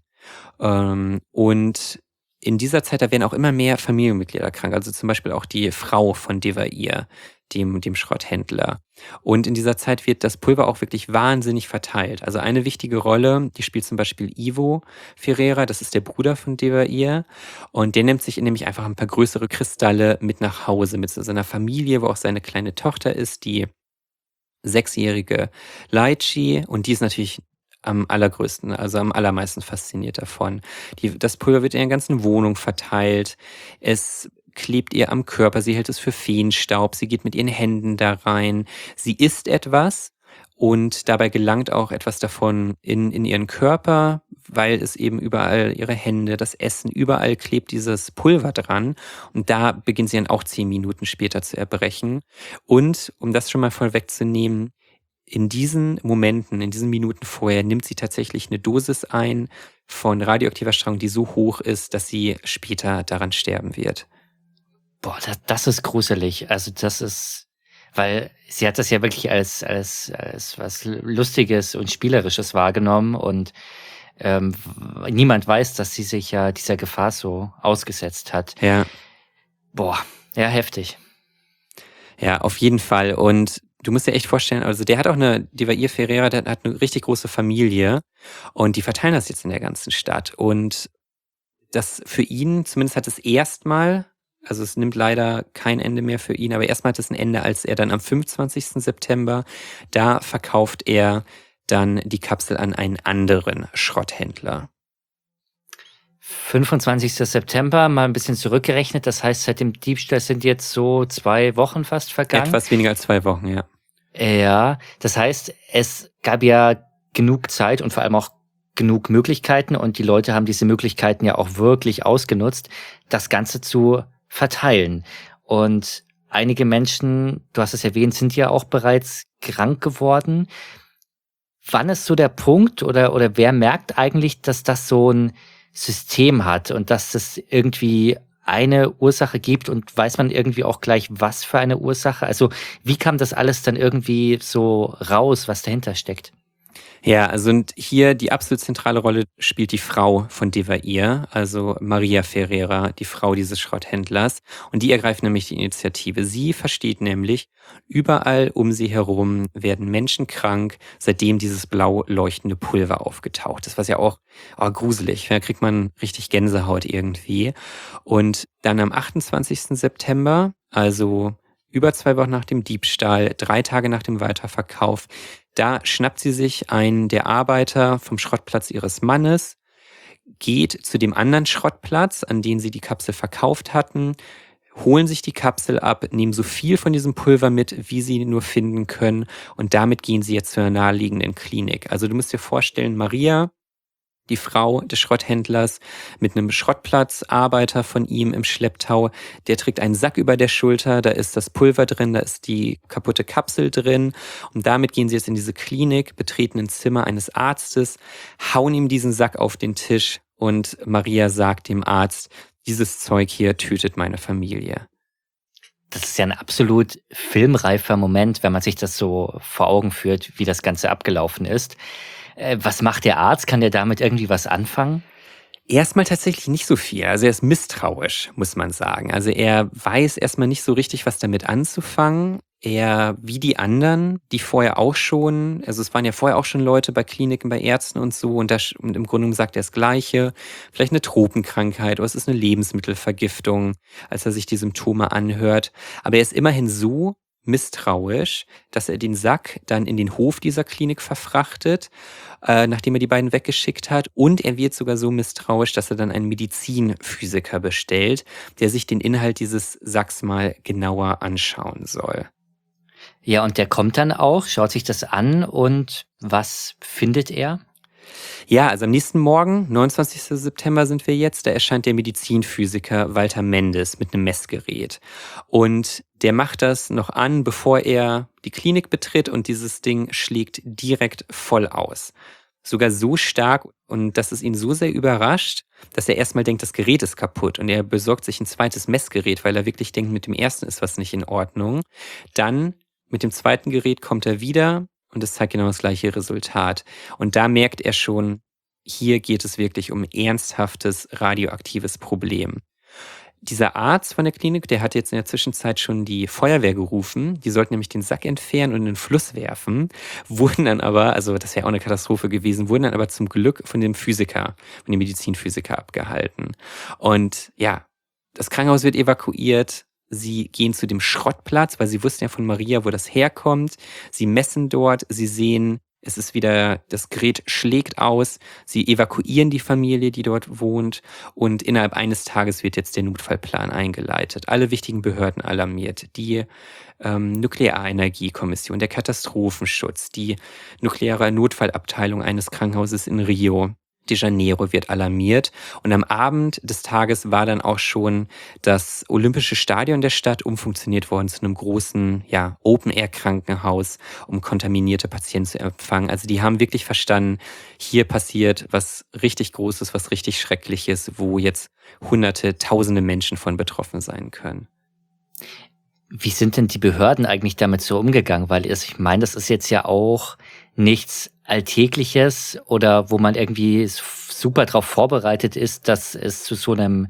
C: Und in dieser Zeit, da werden auch immer mehr Familienmitglieder krank. Also zum Beispiel auch die Frau von Devair, dem Schrotthändler. Und in dieser Zeit wird das Pulver auch wirklich wahnsinnig verteilt. Also eine wichtige Rolle, die spielt zum Beispiel Ivo Ferreira, das ist der Bruder von Devair. Und der nimmt sich nämlich einfach ein paar größere Kristalle mit nach Hause, mit seiner Familie, wo auch seine kleine Tochter ist, die 6-jährige Laichi. Und die ist natürlich am allergrößten, also am allermeisten fasziniert davon. Das Pulver wird in der ganzen Wohnung verteilt. Es klebt ihr am Körper, sie hält es für Feenstaub, sie geht mit ihren Händen da rein, sie isst etwas und dabei gelangt auch etwas davon in ihren Körper, weil es eben überall ihre Hände, das Essen, überall klebt dieses Pulver dran und da beginnt sie dann auch 10 Minuten später zu erbrechen. Und um das schon mal vorwegzunehmen, in diesen Momenten, in diesen Minuten vorher nimmt sie tatsächlich eine Dosis ein von radioaktiver Strahlung, die so hoch ist, dass sie später daran sterben wird.
B: Boah, das ist gruselig. Also das ist, weil sie hat das ja wirklich als was Lustiges und Spielerisches wahrgenommen und niemand weiß, dass sie sich ja dieser Gefahr so ausgesetzt hat.
C: Ja.
B: Boah, ja, heftig.
C: Ja, auf jeden Fall. Und du musst dir echt vorstellen, also der hat auch Devair Ferreira, der hat eine richtig große Familie und die verteilen das jetzt in der ganzen Stadt. Und das für ihn, zumindest hat es erstmal, also es nimmt leider kein Ende mehr für ihn, aber erstmal hat es ein Ende, als er dann am 25. September, da verkauft er dann die Kapsel an einen anderen Schrotthändler.
B: 25. September, mal ein bisschen zurückgerechnet. Das heißt, seit dem Diebstahl sind jetzt so 2 Wochen fast vergangen.
C: Etwas weniger als 2 Wochen, ja.
B: Ja, das heißt, es gab ja genug Zeit und vor allem auch genug Möglichkeiten und die Leute haben diese Möglichkeiten ja auch wirklich ausgenutzt, das Ganze zu verteilen. Und einige Menschen, du hast es erwähnt, sind ja auch bereits krank geworden. Wann ist so der Punkt oder wer merkt eigentlich, dass das so ein System hat und dass es irgendwie eine Ursache gibt und weiß man irgendwie auch gleich, was für eine Ursache? Also wie kam das alles dann irgendwie so raus, was dahinter steckt?
C: Ja, also und hier die absolut zentrale Rolle spielt die Frau von Devair, also Maria Ferreira, die Frau dieses Schrotthändlers. Und die ergreift nämlich die Initiative. Sie versteht nämlich, überall um sie herum werden Menschen krank, seitdem dieses blau leuchtende Pulver aufgetaucht ist, was ja auch gruselig, da kriegt man richtig Gänsehaut irgendwie. Und dann am 28. September, also über 2 Wochen nach dem Diebstahl, 3 Tage nach dem Weiterverkauf, da schnappt sie sich einen der Arbeiter vom Schrottplatz ihres Mannes, geht zu dem anderen Schrottplatz, an den sie die Kapsel verkauft hatten, holen sich die Kapsel ab, nehmen so viel von diesem Pulver mit, wie sie nur finden können und damit gehen sie jetzt zu einer naheliegenden Klinik. Also du musst dir vorstellen, Maria, die Frau des Schrotthändlers, mit einem Schrottplatzarbeiter von ihm im Schlepptau, der trägt einen Sack über der Schulter, da ist das Pulver drin, da ist die kaputte Kapsel drin und damit gehen sie jetzt in diese Klinik, betreten ein Zimmer eines Arztes, hauen ihm diesen Sack auf den Tisch und Maria sagt dem Arzt, dieses Zeug hier tötet meine Familie.
B: Das ist ja ein absolut filmreifer Moment, wenn man sich das so vor Augen führt, wie das Ganze abgelaufen ist. Was macht der Arzt? Kann der damit irgendwie was anfangen?
C: Erstmal tatsächlich nicht so viel. Also er ist misstrauisch, muss man sagen. Also er weiß erstmal nicht so richtig, was damit anzufangen. Er, wie die anderen, die vorher auch schon, also es waren ja vorher auch schon Leute bei Kliniken, bei Ärzten und so, und im Grunde sagt er das Gleiche. Vielleicht eine Tropenkrankheit oder es ist eine Lebensmittelvergiftung, als er sich die Symptome anhört. Aber er ist immerhin so misstrauisch, dass er den Sack dann in den Hof dieser Klinik verfrachtet, nachdem er die beiden weggeschickt hat. Und er wird sogar so misstrauisch, dass er dann einen Medizinphysiker bestellt, der sich den Inhalt dieses Sacks mal genauer anschauen soll.
B: Ja, und der kommt dann auch, schaut sich das an und was findet er?
C: Ja, also am nächsten Morgen, 29. September sind wir jetzt, da erscheint der Medizinphysiker Walter Mendes mit einem Messgerät. Und der macht das noch an, bevor er die Klinik betritt und dieses Ding schlägt direkt voll aus. Sogar so stark und dass es ihn so sehr überrascht, dass er erstmal denkt, das Gerät ist kaputt und er besorgt sich ein zweites Messgerät, weil er wirklich denkt, mit dem ersten ist was nicht in Ordnung. Dann mit dem zweiten Gerät kommt er wieder und es zeigt genau das gleiche Resultat. Und da merkt er schon, hier geht es wirklich um ernsthaftes radioaktives Problem. Dieser Arzt von der Klinik, der hat jetzt in der Zwischenzeit schon die Feuerwehr gerufen. Die sollten nämlich den Sack entfernen und in den Fluss werfen. Wurden dann aber, also das wäre auch eine Katastrophe gewesen, wurden dann aber zum Glück von dem Physiker, von dem Medizinphysiker abgehalten. Und ja, das Krankenhaus wird evakuiert. Sie gehen zu dem Schrottplatz, weil sie wussten ja von Maria, wo das herkommt. Sie messen dort, sie sehen Es ist wieder, das Gerät schlägt aus, sie evakuieren die Familie, die dort wohnt, und innerhalb eines Tages wird jetzt der Notfallplan eingeleitet. Alle wichtigen Behörden alarmiert, die Nuklearenergiekommission, der Katastrophenschutz, die nukleare Notfallabteilung eines Krankenhauses in Rio de Janeiro wird alarmiert. Und am Abend des Tages war dann auch schon das Olympische Stadion der Stadt umfunktioniert worden zu einem großen, Open-Air-Krankenhaus, um kontaminierte Patienten zu empfangen. Also die haben wirklich verstanden, hier passiert was richtig Großes, was richtig Schreckliches, wo jetzt Hunderte, Tausende Menschen von betroffen sein können.
B: Wie sind denn die Behörden eigentlich damit so umgegangen? Weil ich meine, das ist jetzt ja auch nichts Alltägliches oder wo man irgendwie super darauf vorbereitet ist, dass es zu so einem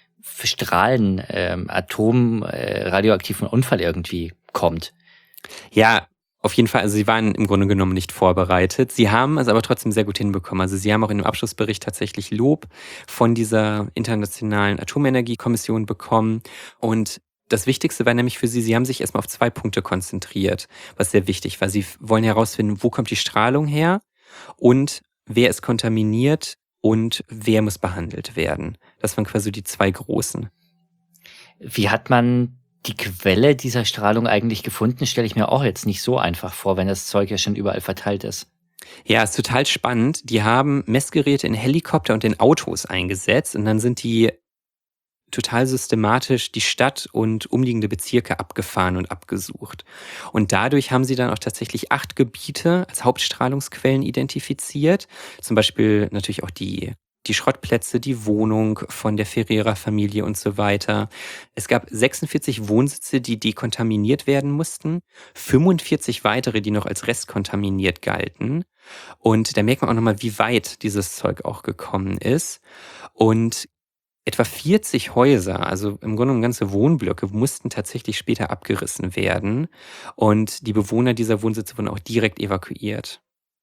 B: radioaktiven Unfall irgendwie kommt.
C: Ja, auf jeden Fall. Also sie waren im Grunde genommen nicht vorbereitet. Sie haben es aber trotzdem sehr gut hinbekommen. Also sie haben auch in dem Abschlussbericht tatsächlich Lob von dieser Internationalen Atomenergiekommission bekommen. Und das Wichtigste war nämlich für sie haben sich erstmal auf 2 Punkte konzentriert, was sehr wichtig war. Sie wollen herausfinden, wo kommt die Strahlung her und wer ist kontaminiert und wer muss behandelt werden. Das waren quasi die 2 großen.
B: Wie hat man die Quelle dieser Strahlung eigentlich gefunden? Stelle ich mir auch jetzt nicht so einfach vor, wenn das Zeug ja schon überall verteilt ist.
C: Ja, ist total spannend. Die haben Messgeräte in Helikopter und in Autos eingesetzt und dann sind die total systematisch die Stadt und umliegende Bezirke abgefahren und abgesucht. Und dadurch haben sie dann auch tatsächlich 8 Gebiete als Hauptstrahlungsquellen identifiziert. Zum Beispiel natürlich auch die Schrottplätze, die Wohnung von der Ferreira-Familie und so weiter. Es gab 46 Wohnsitze, die dekontaminiert werden mussten, 45 weitere, die noch als restkontaminiert galten. Und da merkt man auch nochmal, wie weit dieses Zeug auch gekommen ist. Und etwa 40 Häuser, also im Grunde genommen ganze Wohnblöcke, mussten tatsächlich später abgerissen werden. Und die Bewohner dieser Wohnsitze wurden auch direkt evakuiert.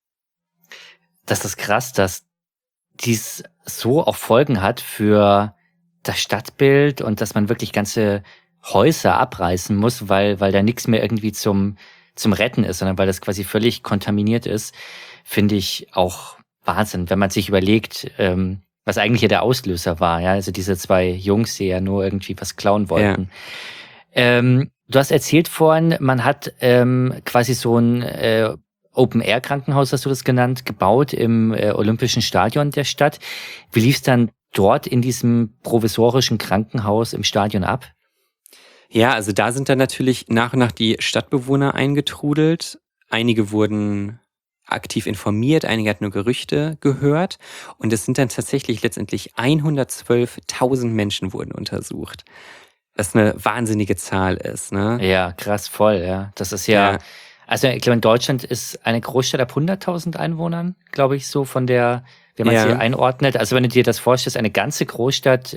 B: Das ist krass, dass dies so auch Folgen hat für das Stadtbild und dass man wirklich ganze Häuser abreißen muss, weil da nichts mehr irgendwie zum Retten ist, sondern weil das quasi völlig kontaminiert ist, finde ich auch Wahnsinn, wenn man sich überlegt, was eigentlich ja der Auslöser war, ja, also diese 2 Jungs, die ja nur irgendwie was klauen wollten. Ja. Du hast erzählt vorhin, man hat quasi so ein Open-Air-Krankenhaus, hast du das genannt, gebaut im Olympischen Stadion der Stadt. Wie lief es dann dort in diesem provisorischen Krankenhaus im Stadion ab?
C: Ja, also da sind dann natürlich nach und nach die Stadtbewohner eingetrudelt. Einige wurden aktiv informiert, einige hatten nur Gerüchte gehört und es sind dann tatsächlich letztendlich 112.000 Menschen wurden untersucht. Was eine wahnsinnige Zahl ist, ne?
B: Ja, krass, voll, ja. Das ist ja. Also ich glaube, in Deutschland ist eine Großstadt ab 100.000 Einwohnern, glaube ich, so von der, wie man sie einordnet. Also wenn du dir das vorstellst, eine ganze Großstadt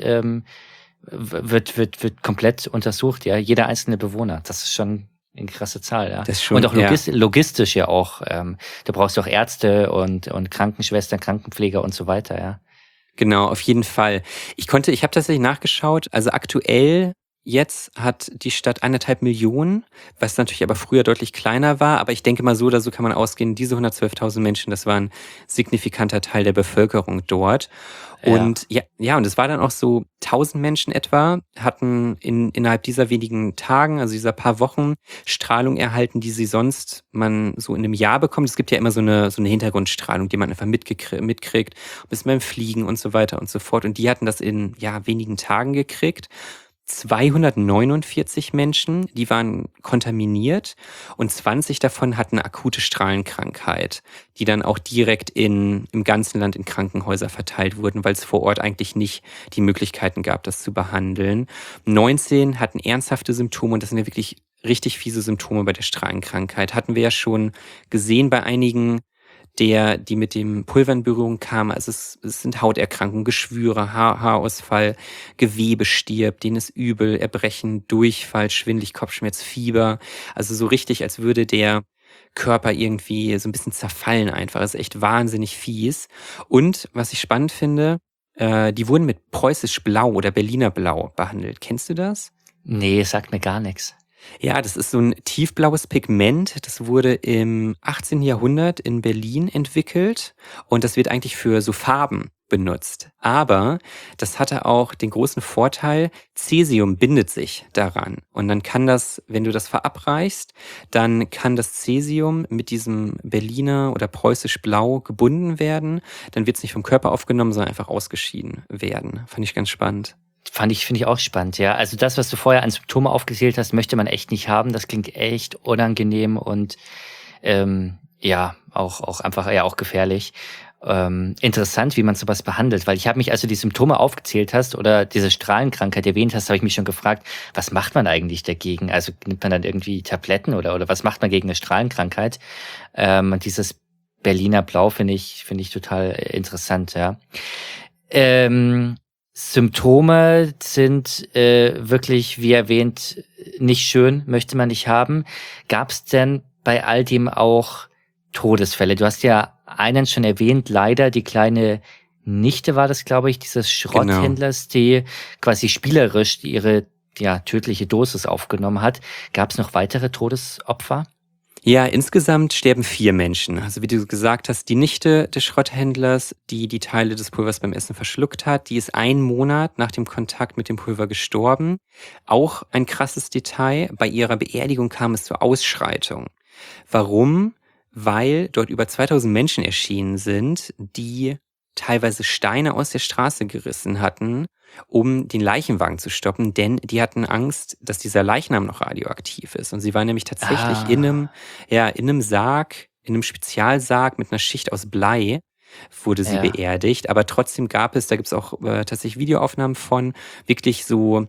B: wird komplett untersucht, ja, jeder einzelne Bewohner. Das ist schon eine krasse Zahl, ja.
C: Das schon,
B: und auch logistisch ja auch. Da brauchst du auch Ärzte und Krankenschwestern, Krankenpfleger und so weiter, ja.
C: Genau, auf jeden Fall. Ich habe tatsächlich nachgeschaut, also aktuell jetzt hat die Stadt 1,5 Millionen, was natürlich aber früher deutlich kleiner war. Aber ich denke mal, so oder so kann man ausgehen, diese 112.000 Menschen, das war ein signifikanter Teil der Bevölkerung dort. Und und es war dann auch so, 1.000 Menschen etwa hatten innerhalb dieser wenigen Tagen, also dieser paar Wochen, Strahlung erhalten, die sie sonst man so in einem Jahr bekommt. Es gibt ja immer so eine Hintergrundstrahlung, die man einfach mitkriegt, bis beim Fliegen und so weiter und so fort. Und die hatten das in wenigen Tagen gekriegt. 249 Menschen, die waren kontaminiert und 20 davon hatten akute Strahlenkrankheit, die dann auch direkt im ganzen Land in Krankenhäuser verteilt wurden, weil es vor Ort eigentlich nicht die Möglichkeiten gab, das zu behandeln. 19 hatten ernsthafte Symptome und das sind ja wirklich richtig fiese Symptome bei der Strahlenkrankheit. Hatten wir ja schon gesehen bei einigen, die mit dem Pulver in Berührung kamen. Also es sind Hauterkrankungen, Geschwüre, Haarausfall, Gewebe stirbt, denen ist übel, Erbrechen, Durchfall, schwindelig, Kopfschmerz, Fieber. Also so richtig, als würde der Körper irgendwie so ein bisschen zerfallen einfach. Das ist echt wahnsinnig fies. Und was ich spannend finde, die wurden mit preußisch Blau oder Berliner Blau behandelt. Kennst du das?
B: Nee, sagt mir gar nichts.
C: Ja, das ist so ein tiefblaues Pigment. Das wurde im 18. Jahrhundert in Berlin entwickelt und das wird eigentlich für so Farben benutzt. Aber das hatte auch den großen Vorteil, Cäsium bindet sich daran. Und dann kann das, wenn du das verabreichst, dann kann das Cäsium mit diesem Berliner oder preußisch Blau gebunden werden. Dann wird es nicht vom Körper aufgenommen, sondern einfach ausgeschieden werden. Fand ich ganz spannend.
B: Finde ich auch spannend, ja. Also das, was du vorher an Symptome aufgezählt hast, möchte man echt nicht haben. Das klingt echt unangenehm und ja, auch einfach ja auch gefährlich. Interessant, wie man sowas behandelt, weil ich habe mich, als du die Symptome aufgezählt hast oder diese Strahlenkrankheit erwähnt hast, habe ich mich schon gefragt, was macht man eigentlich dagegen? Also nimmt man dann irgendwie Tabletten oder was macht man gegen eine Strahlenkrankheit? Und dieses Berliner Blau finde ich total interessant, ja. Symptome sind wirklich, wie erwähnt, nicht schön, möchte man nicht haben. Gab es denn bei all dem auch Todesfälle? Du hast ja einen schon erwähnt, leider die kleine Nichte war das, glaube ich, dieses Schrotthändlers, die quasi spielerisch ihre tödliche Dosis aufgenommen hat. Gab es noch weitere Todesopfer?
C: Ja, insgesamt sterben 4 Menschen. Also wie du gesagt hast, die Nichte des Schrotthändlers, die Teile des Pulvers beim Essen verschluckt hat, die ist 1 Monat nach dem Kontakt mit dem Pulver gestorben. Auch ein krasses Detail, bei ihrer Beerdigung kam es zur Ausschreitung. Warum? Weil dort über 2000 Menschen erschienen sind, die teilweise Steine aus der Straße gerissen hatten, um den Leichenwagen zu stoppen, denn die hatten Angst, dass dieser Leichnam noch radioaktiv ist. Und sie war nämlich tatsächlich in einem Sarg, in einem Spezialsarg mit einer Schicht aus Blei, wurde sie beerdigt. Aber trotzdem da gibt es auch tatsächlich Videoaufnahmen von, wirklich so,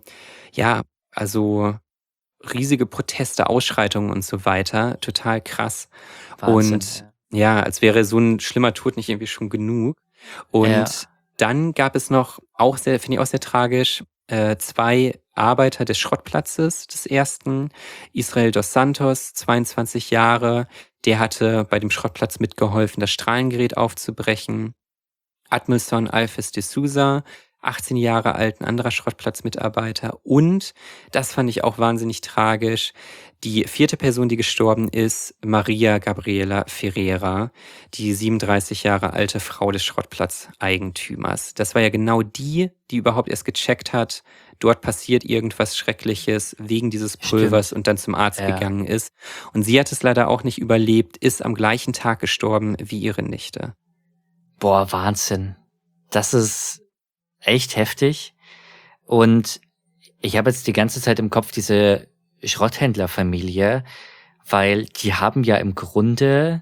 C: also riesige Proteste, Ausschreitungen und so weiter. Total krass.
B: Wahnsinn,
C: und als wäre so ein schlimmer Tod nicht irgendwie schon genug. Und dann gab es noch, finde ich auch sehr tragisch, 2 Arbeiter des Schrottplatzes des ersten. Israel dos Santos, 22 Jahre, der hatte bei dem Schrottplatz mitgeholfen, das Strahlengerät aufzubrechen. Admilson Alves de Souza, 18 Jahre alt, ein anderer Schrottplatzmitarbeiter. Und, das fand ich auch wahnsinnig tragisch, die 4. Person, die gestorben ist, Maria Gabriela Ferreira, die 37 Jahre alte Frau des Schrottplatzeigentümers. Das war ja genau die überhaupt erst gecheckt hat, dort passiert irgendwas Schreckliches wegen dieses Pulvers und dann zum Arzt gegangen ist. Und sie hat es leider auch nicht überlebt, ist am gleichen Tag gestorben wie ihre Nichte.
B: Boah, Wahnsinn. Das ist echt heftig. Und ich habe jetzt die ganze Zeit im Kopf diese Schrotthändlerfamilie, weil die haben ja im Grunde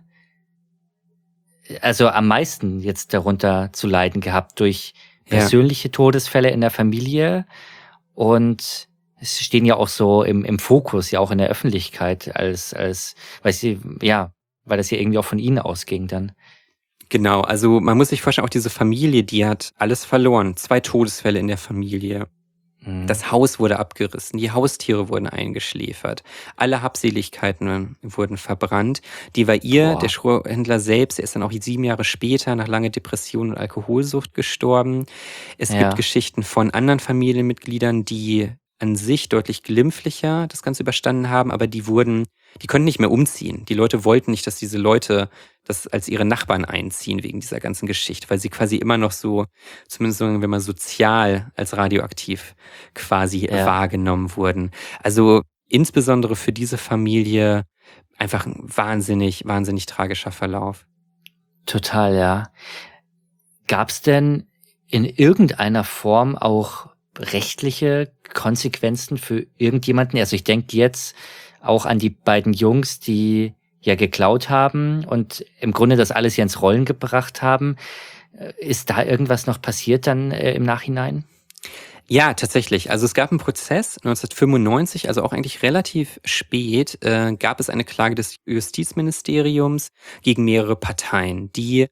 B: also am meisten jetzt darunter zu leiden gehabt durch persönliche Todesfälle in der Familie und es stehen ja auch so im Fokus, ja auch in der Öffentlichkeit als weil das ja irgendwie auch von ihnen ausging dann.
C: Genau, also man muss sich vorstellen, auch diese Familie, die hat alles verloren. 2 Todesfälle in der Familie. Das Haus wurde abgerissen, die Haustiere wurden eingeschläfert, alle Habseligkeiten wurden verbrannt. Die war der Schrotthändler selbst, der ist dann auch 7 Jahre später nach langer Depression und Alkoholsucht gestorben. Es gibt Geschichten von anderen Familienmitgliedern, die an sich deutlich glimpflicher das Ganze überstanden haben, aber die konnten nicht mehr umziehen. Die Leute wollten nicht, dass diese Leute das als ihre Nachbarn einziehen wegen dieser ganzen Geschichte, weil sie quasi immer noch so, zumindest wenn man sozial als radioaktiv quasi wahrgenommen wurden. Also insbesondere für diese Familie einfach ein wahnsinnig, wahnsinnig tragischer Verlauf.
B: Total, ja. Gab es denn in irgendeiner Form auch rechtliche Konsequenzen für irgendjemanden? Also ich denke jetzt auch an die beiden Jungs, die ja geklaut haben und im Grunde das alles ja ins Rollen gebracht haben. Ist da irgendwas noch passiert dann im Nachhinein?
C: Ja, tatsächlich. Also es gab einen Prozess 1995, also auch eigentlich relativ spät, gab es eine Klage des Justizministeriums gegen mehrere Parteien. Die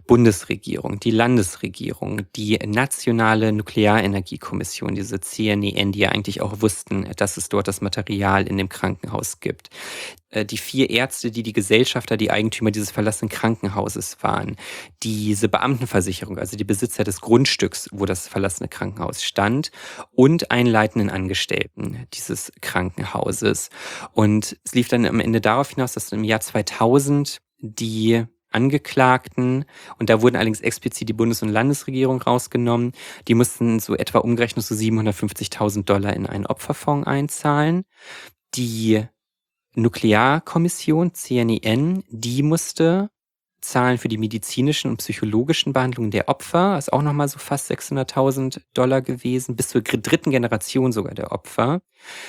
C: Bundesregierung, die Landesregierung, die Nationale Nuklearenergiekommission, diese CNEN, die ja eigentlich auch wussten, dass es dort das Material in dem Krankenhaus gibt. Die 4 Ärzte, die Gesellschafter, die Eigentümer dieses verlassenen Krankenhauses waren. Diese Beamtenversicherung, also die Besitzer des Grundstücks, wo das verlassene Krankenhaus stand, und einen leitenden Angestellten dieses Krankenhauses. Und es lief dann am Ende darauf hinaus, dass im Jahr 2000 die Angeklagten, und da wurden allerdings explizit die Bundes- und Landesregierung rausgenommen, die mussten so etwa umgerechnet so $750.000 in einen Opferfonds einzahlen. Die Nuklearkommission, CNEN, die musste zahlen für die medizinischen und psychologischen Behandlungen der Opfer, ist auch nochmal so fast $600.000 gewesen, bis zur 3. Generation sogar der Opfer.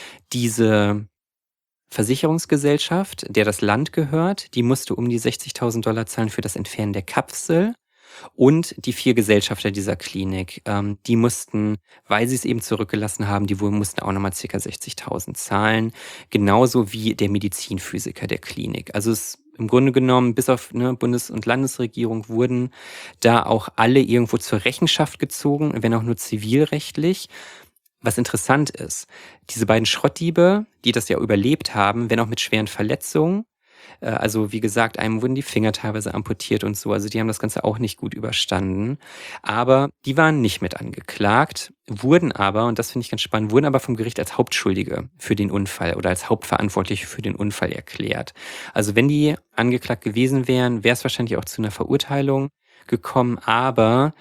C: Diese Versicherungsgesellschaft, der das Land gehört, die musste um die $60.000 zahlen für das Entfernen der Kapsel. Und die 4 Gesellschafter dieser Klinik, die mussten, weil sie es eben zurückgelassen haben, die mussten auch nochmal ca. 60.000 zahlen. Genauso wie der Medizinphysiker der Klinik. Also es im Grunde genommen, bis auf Bundes- und Landesregierung, wurden da auch alle irgendwo zur Rechenschaft gezogen, wenn auch nur zivilrechtlich. Was interessant ist, diese beiden Schrottdiebe, die das ja überlebt haben, wenn auch mit schweren Verletzungen, also wie gesagt, einem wurden die Finger teilweise amputiert und so, also die haben das Ganze auch nicht gut überstanden, aber die waren nicht mit angeklagt, wurden aber, und das finde ich ganz spannend, wurden aber vom Gericht als Hauptschuldige für den Unfall oder als Hauptverantwortliche für den Unfall erklärt. Also wenn die angeklagt gewesen wären, wäre es wahrscheinlich auch zu einer Verurteilung gekommen, aber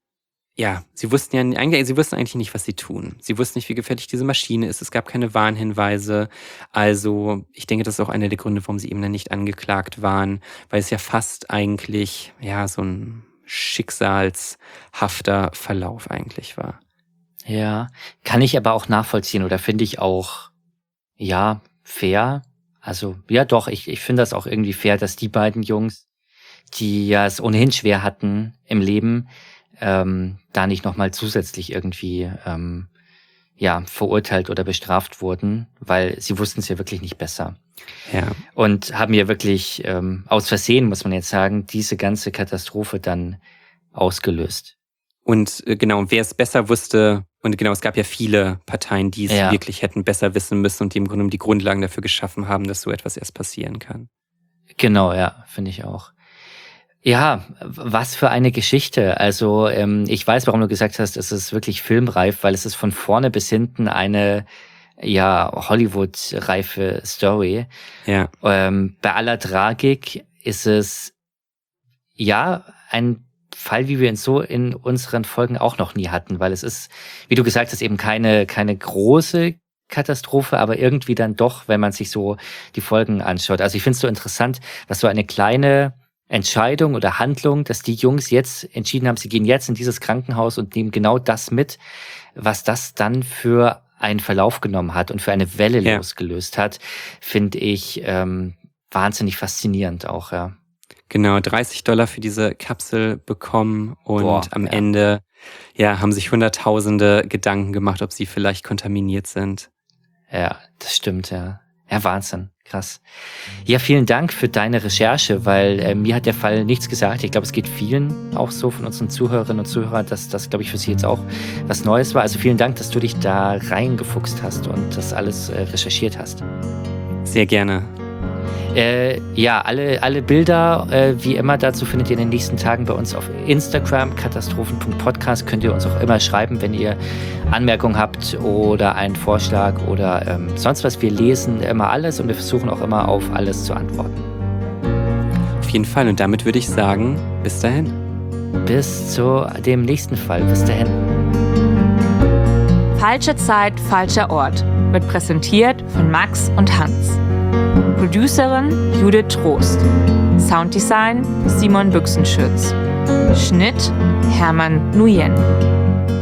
C: ja, sie wussten eigentlich nicht, was sie tun. Sie wussten nicht, wie gefährlich diese Maschine ist. Es gab keine Warnhinweise. Also ich denke, das ist auch einer der Gründe, warum sie eben dann nicht angeklagt waren, weil es ja fast eigentlich so ein schicksalshafter Verlauf eigentlich war.
B: Ja, kann ich aber auch nachvollziehen oder finde ich auch, fair. Also, ja doch, ich finde das auch irgendwie fair, dass die beiden Jungs, die ja es ohnehin schwer hatten im Leben, da nicht nochmal zusätzlich irgendwie verurteilt oder bestraft wurden, weil sie wussten es ja wirklich nicht besser.
C: Ja.
B: Und haben ja wirklich aus Versehen, muss man jetzt sagen, diese ganze Katastrophe dann ausgelöst.
C: Und wer es besser wusste, und es gab ja viele Parteien, die es wirklich hätten besser wissen müssen und die im Grunde die Grundlagen dafür geschaffen haben, dass so etwas erst passieren kann.
B: Genau, ja, finde ich auch. Ja, was für eine Geschichte. Also ich weiß, warum du gesagt hast, es ist wirklich filmreif, weil es ist von vorne bis hinten eine Hollywood-reife Story.
C: Ja.
B: Bei aller Tragik ist es ein Fall, wie wir ihn so in unseren Folgen auch noch nie hatten, weil es ist, wie du gesagt hast, eben keine große Katastrophe, aber irgendwie dann doch, wenn man sich so die Folgen anschaut. Also ich finde es so interessant, was so eine kleine Entscheidung oder Handlung, dass die Jungs jetzt entschieden haben, sie gehen jetzt in dieses Krankenhaus und nehmen genau das mit, was das dann für einen Verlauf genommen hat und für eine Welle losgelöst hat, finde ich wahnsinnig faszinierend auch, ja.
C: Genau, $30 für diese Kapsel bekommen und am Ende haben sich Hunderttausende Gedanken gemacht, ob sie vielleicht kontaminiert sind.
B: Ja, das stimmt, ja. Ja, Wahnsinn. Krass. Ja, vielen Dank für deine Recherche, weil mir hat der Fall nichts gesagt. Ich glaube, es geht vielen auch so von unseren Zuhörerinnen und Zuhörern, dass das, glaube ich, für sie jetzt auch was Neues war. Also vielen Dank, dass du dich da reingefuchst hast und das alles recherchiert hast.
C: Sehr gerne.
B: Alle Bilder, wie immer, dazu findet ihr in den nächsten Tagen bei uns auf Instagram, katastrophen.podcast. Könnt ihr uns auch immer schreiben, wenn ihr Anmerkungen habt oder einen Vorschlag oder sonst was. Wir lesen immer alles und wir versuchen auch immer auf alles zu antworten.
C: Auf jeden Fall. Und damit würde ich sagen, bis dahin.
B: Bis zu dem nächsten Fall. Bis dahin.
A: Falsche Zeit, falscher Ort wird präsentiert von Max und Hans. Producerin Judith Trost. Sounddesign Simon Büchsenschütz. Schnitt Hermann Nguyen.